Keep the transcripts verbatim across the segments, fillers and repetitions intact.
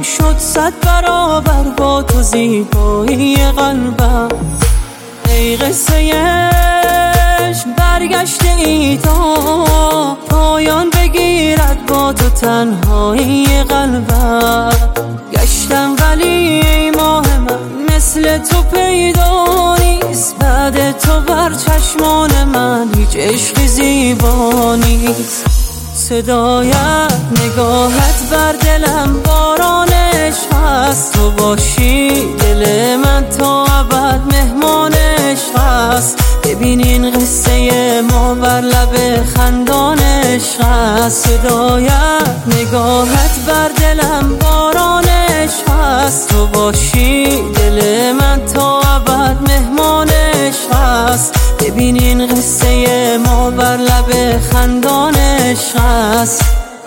شد صد برابر با تو زیبایی قلبم. ای قصه عشق برگشته ای تا پایان بگیرد با تو تنهایی قلبم. گشتم ولی ای ماه من مثل تو پیدا نیست، بعد تو بر چشمان من هیچ عشقی زیبا نیست. صدایت نگاهت بر دلم باران عشق است، تو باشی دل من تا ابد مهمان عشق است. ببین این قصه ما بر لب خندان عشق است. صدایت نگاهت بر دلم باران عشق است، تو باشی دل من تا ابد مهمان عشق است. ببین این قصه ما بر لب خندان عشق است.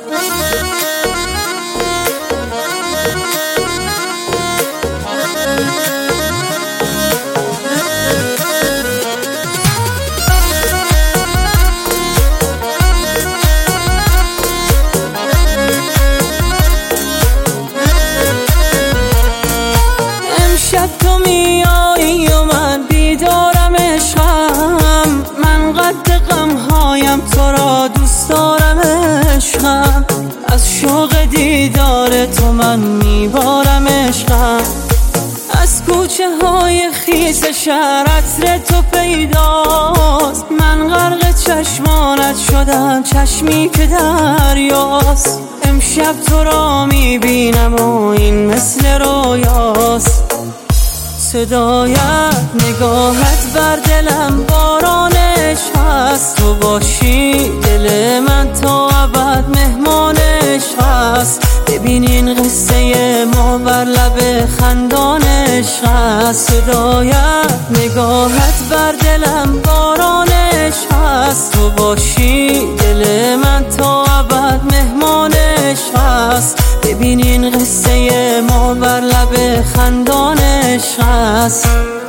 امشب تو میایی و من بیدارم عشقم، من قد غمهایم تو را دوست دارم عشقم. از شوق دیدار تو من میبارم عشقم. از کوچه های خیس شهر عطر تو پیداست، من غرق چشمانت شدم چشمی که دریاست. امشب تو را میبینم و این مثل رویاست. صدایت نگاهت بر دلم باران عشق است، تو باشی دل من تا ابد مهمان عشق است. ببین این قصه ما بر لب خندان عشق است. صدایت نگاهت بر دلم باران عشق است، تو باشی دل من تا ابد مهمان عشق است. ببین این قصه ما بر لب خندان عشق است.